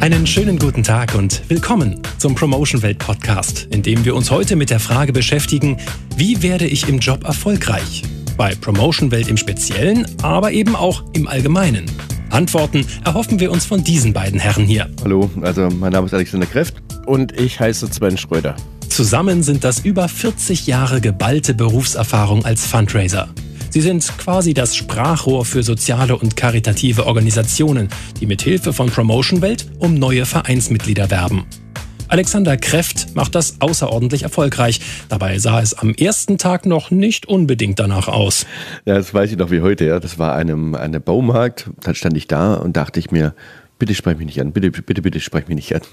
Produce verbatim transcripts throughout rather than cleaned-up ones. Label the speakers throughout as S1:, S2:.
S1: Einen schönen guten Tag und willkommen zum Promotion Welt Podcast, in dem wir uns heute mit der Frage beschäftigen, wie werde ich im Job erfolgreich? Bei Promotion Welt im Speziellen, aber eben auch im Allgemeinen. Antworten erhoffen wir uns von diesen beiden Herren hier.
S2: Hallo, also mein Name ist Alexander Kreft.
S3: Und ich heiße Sven Schröder.
S1: Zusammen sind das über vierzig Jahre geballte Berufserfahrung als Fundraiser. Sie sind quasi das Sprachrohr für soziale und karitative Organisationen, die mit Hilfe von Promotion Welt um neue Vereinsmitglieder werben. Alexander Kreft macht das außerordentlich erfolgreich. Dabei sah es am ersten Tag noch nicht unbedingt danach aus.
S2: Ja, das weiß ich noch wie heute. Ja. Das war einem, einem Baumarkt. Dann stand ich da und dachte ich mir, bitte sprech mich nicht an, bitte, bitte, bitte sprech mich nicht an.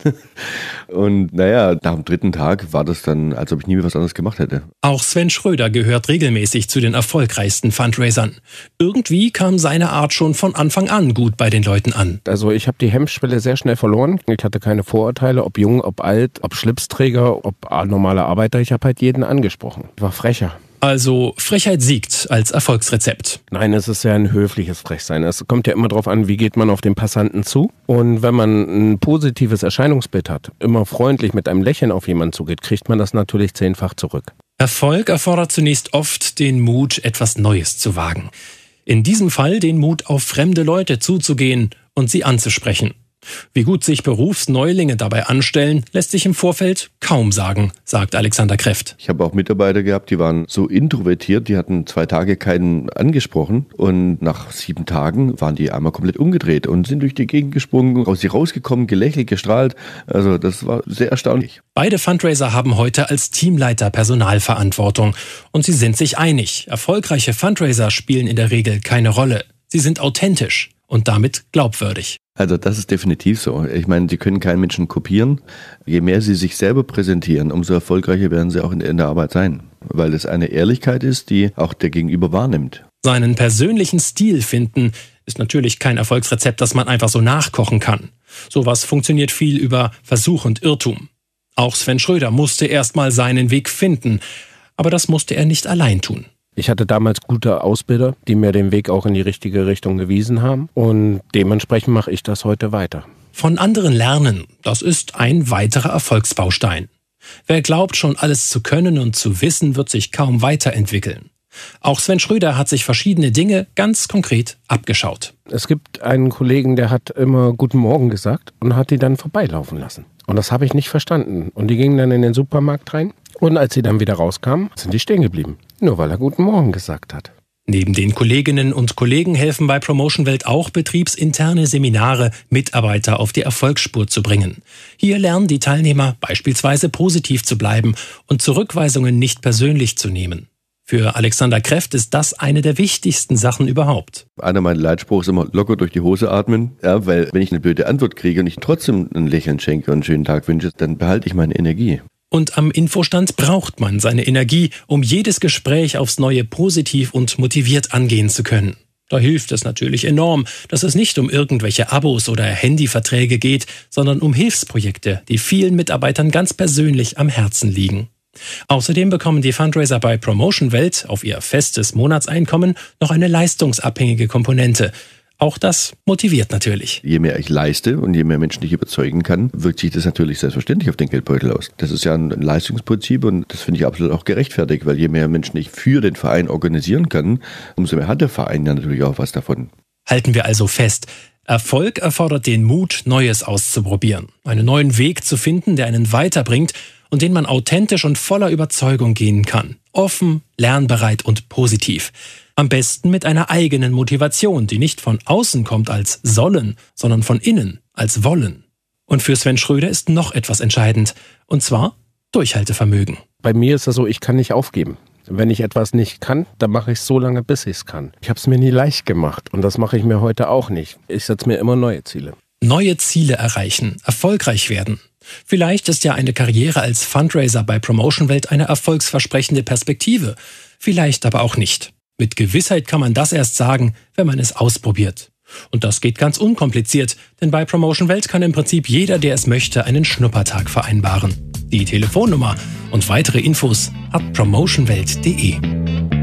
S2: Und naja, nach dem dritten Tag war das dann, als ob ich nie mehr was anderes gemacht hätte.
S1: Auch Sven Schröder gehört regelmäßig zu den erfolgreichsten Fundraisern. Irgendwie kam seine Art schon von Anfang an gut bei den Leuten an.
S3: Also ich habe die Hemmschwelle sehr schnell verloren. Ich hatte keine Vorurteile, ob jung, ob alt, ob Schlipsträger, ob normaler Arbeiter. Ich habe halt jeden angesprochen. Ich war frecher.
S1: Also Frechheit siegt als Erfolgsrezept.
S3: Nein, es ist ja ein höfliches Frechsein. Es kommt ja immer darauf an, wie geht man auf den Passanten zu. Und wenn man ein positives Erscheinungsbild hat, immer freundlich mit einem Lächeln auf jemanden zugeht, kriegt man das natürlich zehnfach zurück.
S1: Erfolg erfordert zunächst oft den Mut, etwas Neues zu wagen. In diesem Fall den Mut, auf fremde Leute zuzugehen und sie anzusprechen. Wie gut sich Berufsneulinge dabei anstellen, lässt sich im Vorfeld kaum sagen, sagt Alexander Kreft.
S2: Ich habe auch Mitarbeiter gehabt, die waren so introvertiert, die hatten zwei Tage keinen angesprochen und nach sieben Tagen waren die einmal komplett umgedreht und sind durch die Gegend gesprungen, aus sie rausgekommen, gelächelt, gestrahlt. Also das war sehr erstaunlich.
S1: Beide Fundraiser haben heute als Teamleiter Personalverantwortung und sie sind sich einig. Erfolgreiche Fundraiser spielen in der Regel keine Rolle. Sie sind authentisch und damit glaubwürdig.
S2: Also das ist definitiv so. Ich meine, Sie können keinen Menschen kopieren. Je mehr Sie sich selber präsentieren, umso erfolgreicher werden Sie auch in der Arbeit sein. Weil es eine Ehrlichkeit ist, die auch der Gegenüber wahrnimmt.
S1: Seinen persönlichen Stil finden ist natürlich kein Erfolgsrezept, das man einfach so nachkochen kann. Sowas funktioniert viel über Versuch und Irrtum. Auch Sven Schröder musste erst mal seinen Weg finden. Aber das musste er nicht allein tun.
S3: Ich hatte damals gute Ausbilder, die mir den Weg auch in die richtige Richtung gewiesen haben. Und dementsprechend mache ich das heute weiter.
S1: Von anderen lernen, das ist ein weiterer Erfolgsbaustein. Wer glaubt, schon alles zu können und zu wissen, wird sich kaum weiterentwickeln. Auch Sven Schröder hat sich verschiedene Dinge ganz konkret abgeschaut.
S3: Es gibt einen Kollegen, der hat immer Guten Morgen gesagt und hat die dann vorbeilaufen lassen. Und das habe ich nicht verstanden. Und die gingen dann in den Supermarkt rein. Und als sie dann wieder rauskamen, sind die stehen geblieben. Nur weil er Guten Morgen gesagt hat.
S1: Neben den Kolleginnen und Kollegen helfen bei Promotion Welt auch betriebsinterne Seminare, Mitarbeiter auf die Erfolgsspur zu bringen. Hier lernen die Teilnehmer beispielsweise positiv zu bleiben und Zurückweisungen nicht persönlich zu nehmen. Für Alexander Kreft ist das eine der wichtigsten Sachen überhaupt.
S2: Einer meiner Leitspruch ist immer locker durch die Hose atmen. Ja, weil wenn ich eine blöde Antwort kriege und ich trotzdem ein Lächeln schenke und einen schönen Tag wünsche, dann behalte ich meine Energie.
S1: Und am Infostand braucht man seine Energie, um jedes Gespräch aufs Neue positiv und motiviert angehen zu können. Da hilft es natürlich enorm, dass es nicht um irgendwelche Abos oder Handyverträge geht, sondern um Hilfsprojekte, die vielen Mitarbeitern ganz persönlich am Herzen liegen. Außerdem bekommen die Fundraiser bei Promotion Welt auf ihr festes Monatseinkommen noch eine leistungsabhängige Komponente. Auch das motiviert natürlich.
S2: Je mehr ich leiste und je mehr Menschen ich überzeugen kann, wirkt sich das natürlich selbstverständlich auf den Geldbeutel aus. Das ist ja ein Leistungsprinzip und das finde ich absolut auch gerechtfertigt, weil je mehr Menschen ich für den Verein organisieren kann, umso mehr hat der Verein ja natürlich auch was davon.
S1: Halten wir also fest, Erfolg erfordert den Mut, Neues auszuprobieren, einen neuen Weg zu finden, der einen weiterbringt und den man authentisch und voller Überzeugung gehen kann. Offen, lernbereit und positiv. Am besten mit einer eigenen Motivation, die nicht von außen kommt als sollen, sondern von innen als wollen. Und für Sven Schröder ist noch etwas entscheidend, und zwar Durchhaltevermögen.
S3: Bei mir ist es so, ich kann nicht aufgeben. Wenn ich etwas nicht kann, dann mache ich es so lange, bis ich es kann. Ich habe es mir nie leicht gemacht und das mache ich mir heute auch nicht. Ich setze mir immer neue Ziele.
S1: Neue Ziele erreichen, erfolgreich werden. Vielleicht ist ja eine Karriere als Fundraiser bei Promotion Welt eine erfolgsversprechende Perspektive. Vielleicht aber auch nicht. Mit Gewissheit kann man das erst sagen, wenn man es ausprobiert. Und das geht ganz unkompliziert, denn bei Promotion Welt kann im Prinzip jeder, der es möchte, einen Schnuppertag vereinbaren. Die Telefonnummer und weitere Infos at promotionwelt punkt de.